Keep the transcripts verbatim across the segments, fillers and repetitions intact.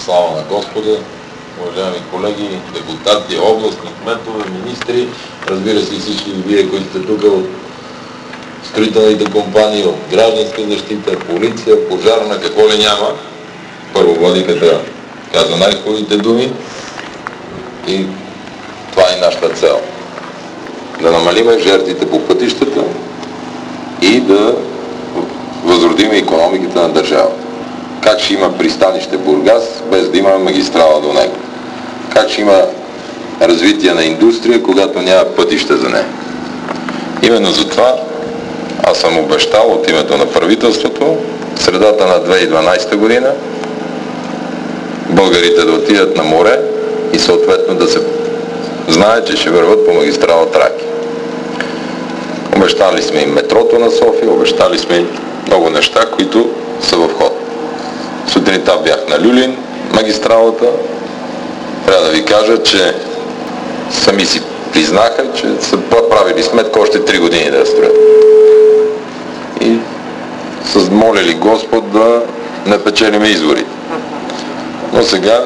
Слава на Господа, уважаеми колеги, депутати, областни кметове, министри, разбира се и всички вие, които сте тук от строителните компании, от гражданска защита, полиция, пожарна, какво ли няма. Първо владиката каза най-хубавите думи и това е нашата цел. Да намалиме жертвите по пътищата и да възродим икономиката на държавата. Как ще има пристанище Бургас, без да има магистрала до него? Как ще има развитие на индустрия, когато няма пътища за нея? Именно за това аз съм обещал от името на правителството в средата на две хиляди и дванадесета година българите да отидат на море и съответно да се знае, че ще върват по магистрала Тракия. Обещали сме им метрото на София, обещали сме им много неща, които са в ход. Сутринта бях на Люлин, магистралата. Трябва да ви кажа, че сами си признаха, че са правили сметка още три години да я строят. И са молили Господ да не печелиме изборите. Но сега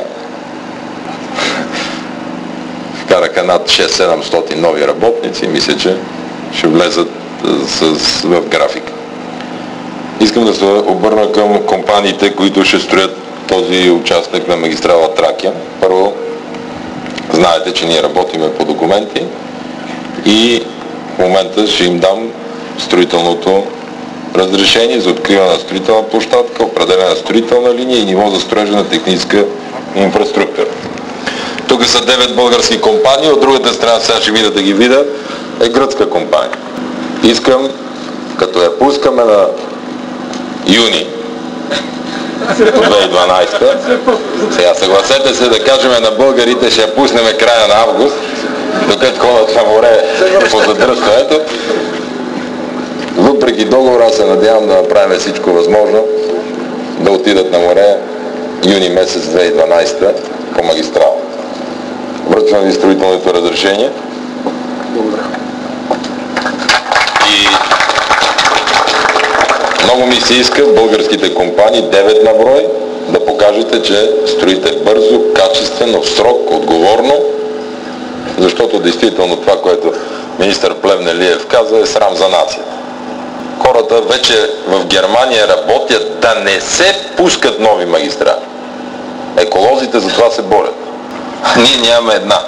вкараха над шест-седемстотин нови работници и мисля, че ще влезат с, с, в графика. Искам да се обърна към компаниите, които ще строят този участък на магистрала Тракия. Първо, знаете, че ние работиме по документи и в момента ще им дам строителното разрешение за откриване на строителна площадка, определена строителна линия и ниво за строежа на техническа инфраструктура. Тук са девет български компании, от другата страна, сега ще видя да ги видя, е гръцка компания. Искам, като я пускаме на юни две хиляди и дванадесета, сега съгласете се да кажем на българите, ще я пуснем края на август, докато ходят на море по задръстването. Въпреки договора, аз се надявам да направим всичко възможно да отидат на море юни месец две хиляди и дванадесета по магистрала. Връчвам ви строителното разрешение. И много ми се иска българските компании, девет на брой, да покажете, че строите бързо, качествено, в срок, отговорно, защото действително това, което министър Плевнелиев каза, е срам за нацията. Хората вече в Германия работят да не се пускат нови магистрали. Еколозите за това се борят. Ние нямаме една.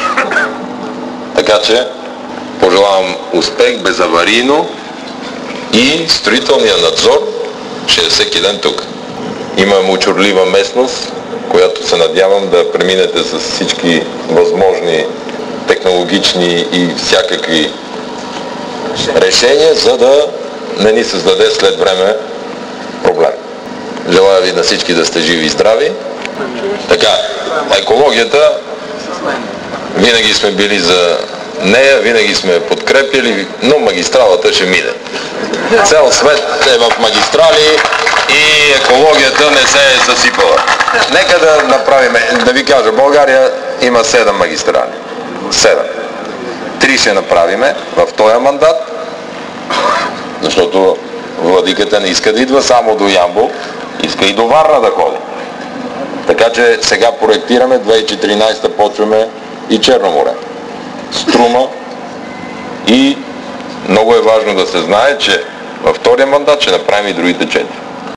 Така че пожелавам успех, безаварийно, и строителният надзор ще е всеки ден тук. Има мочурлива местност, която се надявам да преминете с всички възможни технологични и всякакви решения, за да не ни създаде след време проблем. Желая ви на всички да сте живи и здрави. Така, екологията, винаги сме били за нея, винаги сме подкрепили, но магистралата ще мине. Цял свет е в магистрали и екологията не се е съсипала. Нека да направим, да ви кажа, България има седем магистрали. седем. Три ще направиме в този мандат, защото владиката не иска да идва само до Ямбол, иска и до Варна да ходи. Така че сега проектираме, две хиляди и четиринадесета почваме и Черно море. Струма и много е важно да се знае, че във втория мандат ще направим и другите четири.